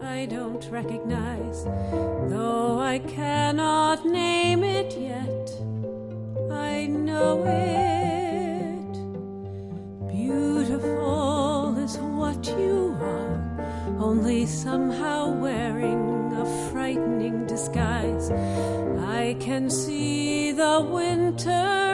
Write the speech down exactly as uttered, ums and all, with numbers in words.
I don't recognize, though I cannot name it yet. I know it. Beautiful is what you are, only somehow wearing a frightening disguise. I can see the winter